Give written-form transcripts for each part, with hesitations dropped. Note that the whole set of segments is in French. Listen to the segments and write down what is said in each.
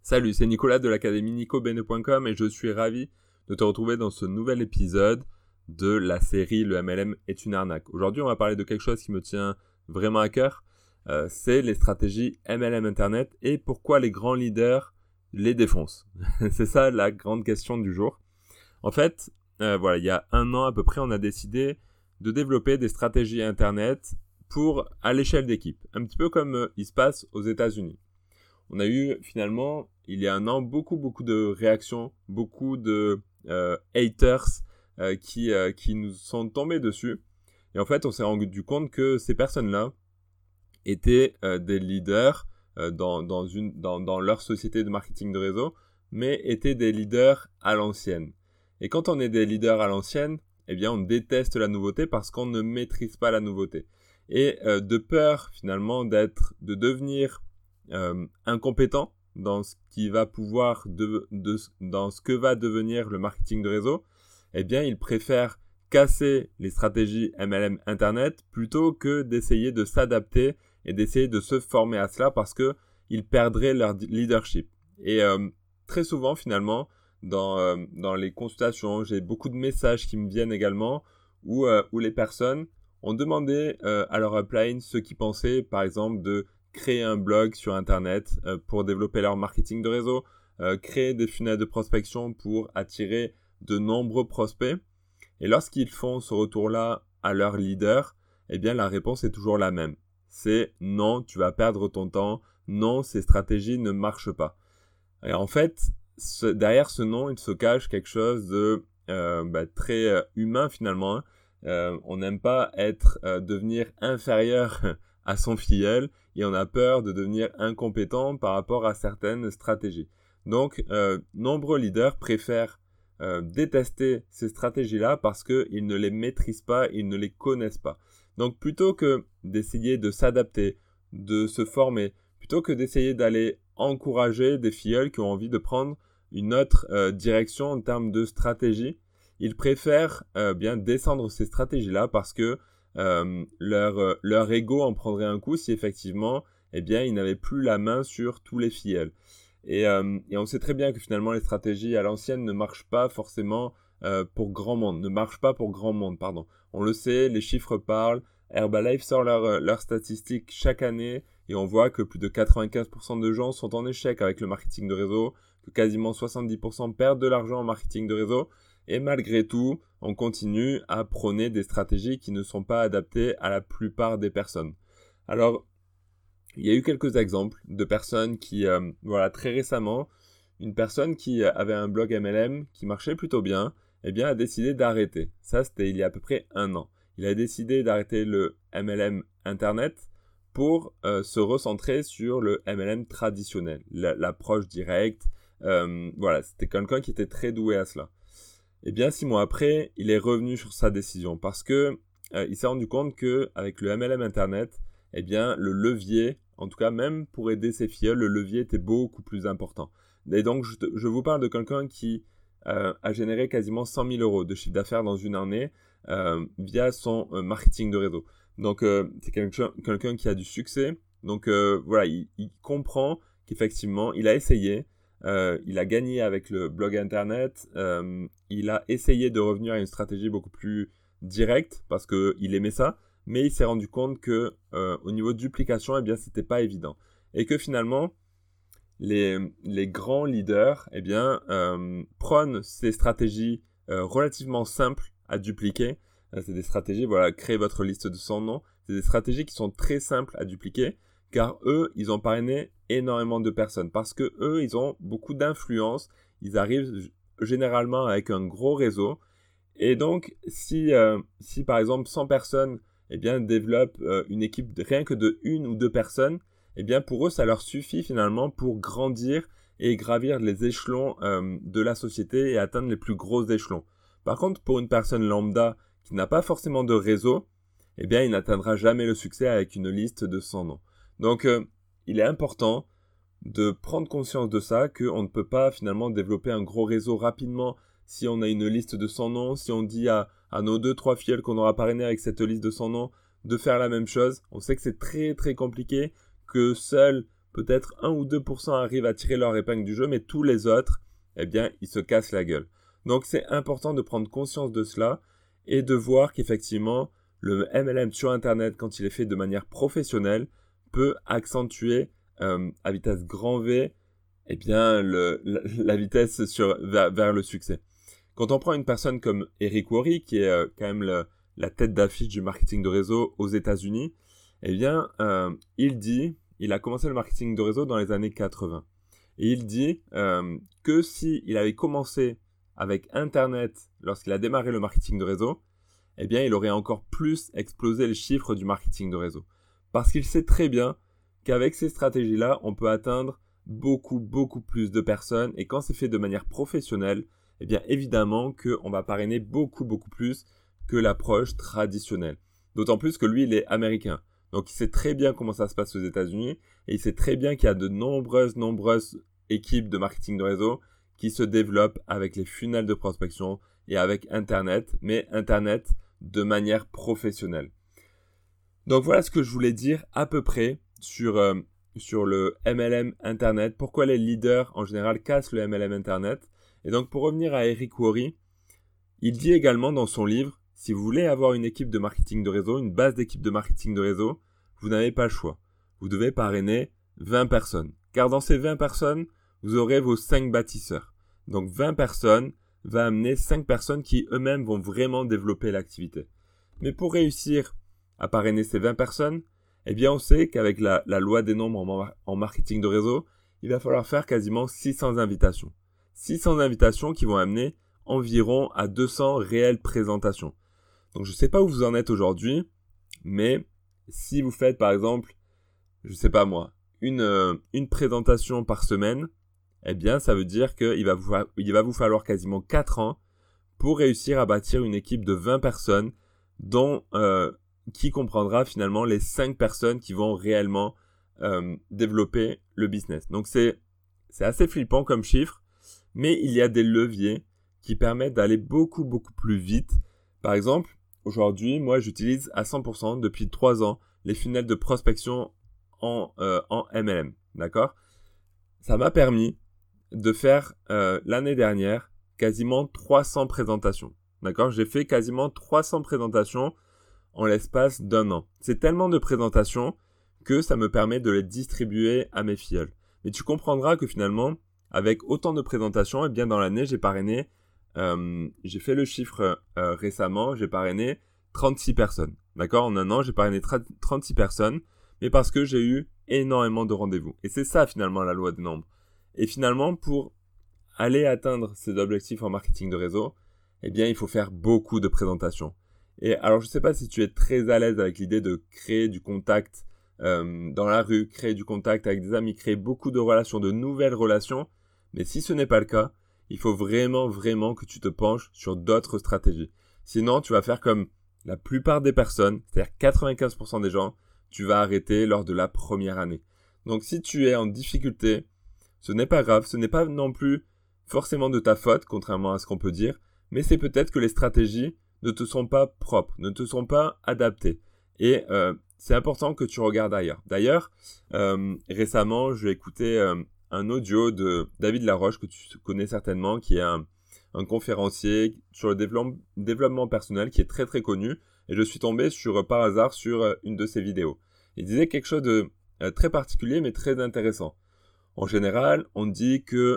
Salut, c'est Nicolas de l'académie nicobene.com et je suis ravi de te retrouver dans ce nouvel épisode de la série Le MLM est une arnaque. Aujourd'hui, on va parler de quelque chose qui me tient vraiment à cœur, c'est les stratégies MLM Internet et pourquoi les grands leaders les défoncent. C'est ça la grande question du jour. En fait, il y a 1 an à peu près, on a décidé de développer des stratégies Internet à l'échelle d'équipe, un petit peu comme il se passe aux États-Unis. On a eu finalement, il y a 1 an, beaucoup de réactions, beaucoup de haters qui nous sont tombés dessus. Et en fait, on s'est rendu compte que ces personnes-là étaient des leaders dans leur société de marketing de réseau, mais étaient des leaders à l'ancienne. Et quand on est des leaders à l'ancienne, eh bien, on déteste la nouveauté parce qu'on ne maîtrise pas la nouveauté. Et de peur finalement de devenir incompétent dans ce qui va dans ce que va devenir le marketing de réseau, eh bien, ils préfèrent casser les stratégies MLM Internet plutôt que d'essayer de s'adapter et d'essayer de se former à cela parce que ils perdraient leur leadership. Et très souvent, finalement, dans les consultations, j'ai beaucoup de messages qui me viennent également où les personnes ont demandé à leur upline ce qu'ils pensaient, par exemple, de créer un blog sur Internet pour développer leur marketing de réseau, créer des funnels de prospection pour attirer de nombreux prospects. Et lorsqu'ils font ce retour-là à leur leader, eh bien la réponse est toujours la même. C'est non, tu vas perdre ton temps, non, ces stratégies ne marchent pas. Et en fait, derrière ce non, il se cache quelque chose de très humain finalement. On n'aime pas devenir inférieur à son filleul et on a peur de devenir incompétent par rapport à certaines stratégies. Donc, nombreux leaders préfèrent détester ces stratégies-là parce qu'ils ne les maîtrisent pas, ils ne les connaissent pas. Donc, plutôt que d'essayer de s'adapter, de se former, plutôt que d'essayer d'aller encourager des filleuls qui ont envie de prendre une autre direction en termes de stratégie, ils préfèrent bien descendre ces stratégies-là parce que leur ego en prendrait un coup si effectivement, eh bien, ils n'avaient plus la main sur tous les filleuls. Et on sait très bien que finalement les stratégies à l'ancienne ne marchent pas forcément pour grand monde, pardon. On le sait, les chiffres parlent. Herbalife sort leurs statistiques chaque année et on voit que plus de 95% de gens sont en échec avec le marketing de réseau, que quasiment 70% perdent de l'argent en marketing de réseau. Et malgré tout, on continue à prôner des stratégies qui ne sont pas adaptées à la plupart des personnes. Alors, il y a eu quelques exemples de personnes qui, très récemment, une personne qui avait un blog MLM qui marchait plutôt bien, eh bien, a décidé d'arrêter. Ça, c'était il y a à peu près 1 an. Il a décidé d'arrêter le MLM Internet pour se recentrer sur le MLM traditionnel, l'approche directe. C'était quelqu'un qui était très doué à cela. Eh bien, 6 mois après, il est revenu sur sa décision parce que il s'est rendu compte que avec le MLM Internet, eh bien, le levier, en tout cas même pour aider ses filleuls, le levier était beaucoup plus important. Et donc, je vous parle de quelqu'un qui a généré quasiment 100 000 euros de chiffre d'affaires dans une année via son marketing de réseau. Donc, c'est quelqu'un qui a du succès. Donc, il comprend qu'effectivement, il a essayé. Il a gagné avec le blog internet, il a essayé de revenir à une stratégie beaucoup plus directe parce qu'il aimait ça, mais il s'est rendu compte que au niveau de duplication, eh bien, c'était pas évident. Et que finalement, les grands leaders, eh bien, prônent ces stratégies relativement simples à dupliquer. C'est des stratégies, créer votre liste de 100 noms. C'est des stratégies qui sont très simples à dupliquer. Car eux, ils ont parrainé énormément de personnes. Parce que eux, ils ont beaucoup d'influence. Ils arrivent généralement avec un gros réseau. Et donc, si par exemple 100 personnes eh bien, développent une équipe rien que de 1 ou 2 personnes, eh bien, pour eux, ça leur suffit finalement pour grandir et gravir les échelons de la société et atteindre les plus gros échelons. Par contre, pour une personne lambda qui n'a pas forcément de réseau, eh bien, il n'atteindra jamais le succès avec une liste de 100 noms. Donc, il est important de prendre conscience de ça, qu'on ne peut pas finalement développer un gros réseau rapidement si on a une liste de 100 noms, si on dit à nos 2-3 filleuls qu'on aura parrainé avec cette liste de 100 noms de faire la même chose. On sait que c'est très très compliqué, que seul peut-être 1 ou 2% arrivent à tirer leur épingle du jeu, mais tous les autres, eh bien, ils se cassent la gueule. Donc, c'est important de prendre conscience de cela et de voir qu'effectivement, le MLM sur Internet, quand il est fait de manière professionnelle, peut accentuer à vitesse grand V eh bien, la vitesse vers le succès. Quand on prend une personne comme Eric Worre, qui est quand même la tête d'affiche du marketing de réseau aux États-Unis, eh bien, il a commencé le marketing de réseau dans les années 80. Et il dit que s'il avait commencé avec Internet lorsqu'il a démarré le marketing de réseau, eh bien, il aurait encore plus explosé les chiffres du marketing de réseau. Parce qu'il sait très bien qu'avec ces stratégies-là, on peut atteindre beaucoup plus de personnes. Et quand c'est fait de manière professionnelle, eh bien, évidemment qu'on va parrainer beaucoup plus que l'approche traditionnelle. D'autant plus que lui, il est américain. Donc, il sait très bien comment ça se passe aux États-Unis. Et il sait très bien qu'il y a de nombreuses équipes de marketing de réseau qui se développent avec les funnels de prospection et avec Internet, mais Internet de manière professionnelle. Donc voilà ce que je voulais dire à peu près sur le MLM Internet, pourquoi les leaders en général cassent le MLM Internet. Et donc pour revenir à Eric Worre, il dit également dans son livre, si vous voulez avoir une équipe de marketing de réseau, une base d'équipe de marketing de réseau, vous n'avez pas le choix. Vous devez parrainer 20 personnes. Car dans ces 20 personnes, vous aurez vos 5 bâtisseurs. Donc 20 personnes va amener 5 personnes qui eux-mêmes vont vraiment développer l'activité. Mais pour réussir à parrainer ces 20 personnes, eh bien on sait qu'avec la loi des nombres en marketing de réseau, il va falloir faire quasiment 600 invitations. 600 invitations qui vont amener environ à 200 réelles présentations. Donc je ne sais pas où vous en êtes aujourd'hui, mais si vous faites par exemple, je ne sais pas moi, une présentation par semaine, eh bien ça veut dire qu'il va vous falloir quasiment 4 ans pour réussir à bâtir une équipe de 20 personnes dont qui comprendra finalement les 5 personnes qui vont réellement développer le business. Donc c'est assez flippant comme chiffre, mais il y a des leviers qui permettent d'aller beaucoup plus vite. Par exemple, aujourd'hui, moi j'utilise à 100% depuis 3 ans les funnels de prospection en MLM, d'accord ? Ça m'a permis de faire l'année dernière quasiment 300 présentations, d'accord ? J'ai fait quasiment 300 présentations en l'espace d'un an. C'est tellement de présentations que ça me permet de les distribuer à mes filleuls. Mais tu comprendras que finalement, avec autant de présentations, eh bien dans l'année, j'ai parrainé, j'ai fait le chiffre récemment, j'ai parrainé 36 personnes. D'accord ? En un an, j'ai parrainé 36 personnes, mais parce que j'ai eu énormément de rendez-vous. Et c'est ça finalement la loi des nombres. Et finalement, pour aller atteindre ces objectifs en marketing de réseau, eh bien il faut faire beaucoup de présentations. Et alors je ne sais pas si tu es très à l'aise avec l'idée de créer du contact dans la rue, créer du contact avec des amis, créer beaucoup de relations, de nouvelles relations. Mais si ce n'est pas le cas, il faut vraiment que tu te penches sur d'autres stratégies. Sinon, tu vas faire comme la plupart des personnes, c'est-à-dire 95% des gens, tu vas arrêter lors de la première année. Donc si tu es en difficulté, ce n'est pas grave, ce n'est pas non plus forcément de ta faute, contrairement à ce qu'on peut dire, mais c'est peut-être que les stratégies ne te sont pas propres, ne te sont pas adaptées. Et c'est important que tu regardes ailleurs. D'ailleurs, récemment, j'ai écouté un audio de David Laroche, que tu connais certainement, qui est un conférencier sur le développement personnel, qui est très connu. Et je suis tombé par hasard sur une de ses vidéos. Il disait quelque chose de très particulier, mais très intéressant. En général, on dit que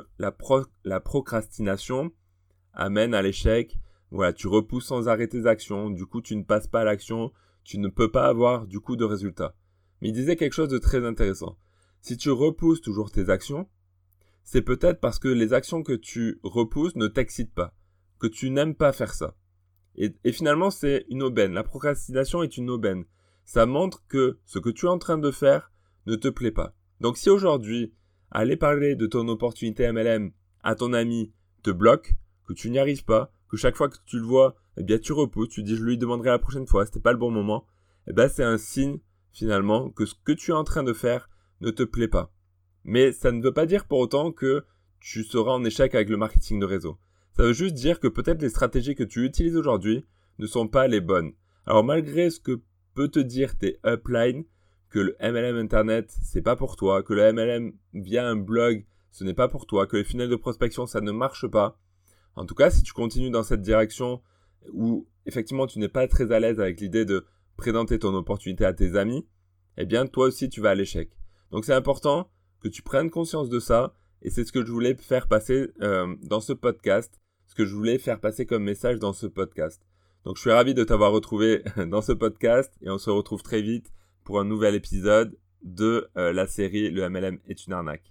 la procrastination amène à l'échec. Voilà, tu repousses sans arrêt tes actions, du coup tu ne passes pas à l'action, tu ne peux pas avoir du coup de résultat. Mais il disait quelque chose de très intéressant. Si tu repousses toujours tes actions, c'est peut-être parce que les actions que tu repousses ne t'excitent pas, que tu n'aimes pas faire ça. Et finalement, c'est une aubaine. La procrastination est une aubaine. Ça montre que ce que tu es en train de faire ne te plaît pas. Donc si aujourd'hui, aller parler de ton opportunité MLM à ton ami te bloque, que tu n'y arrives pas, que chaque fois que tu le vois, eh bien tu repousses, tu dis je lui demanderai la prochaine fois, c'était pas le bon moment, eh bien c'est un signe finalement que ce que tu es en train de faire ne te plaît pas. Mais ça ne veut pas dire pour autant que tu seras en échec avec le marketing de réseau. Ça veut juste dire que peut-être les stratégies que tu utilises aujourd'hui ne sont pas les bonnes. Alors malgré ce que peut te dire tes uplines, que le MLM Internet, c'est pas pour toi, que le MLM via un blog, ce n'est pas pour toi, que les funnels de prospection, ça ne marche pas. En tout cas, si tu continues dans cette direction où effectivement tu n'es pas très à l'aise avec l'idée de présenter ton opportunité à tes amis, eh bien toi aussi tu vas à l'échec. Donc c'est important que tu prennes conscience de ça et c'est ce que je voulais faire passer dans ce podcast, ce que je voulais faire passer comme message dans ce podcast. Donc je suis ravi de t'avoir retrouvé dans ce podcast et on se retrouve très vite pour un nouvel épisode de la série Le MLM est une arnaque.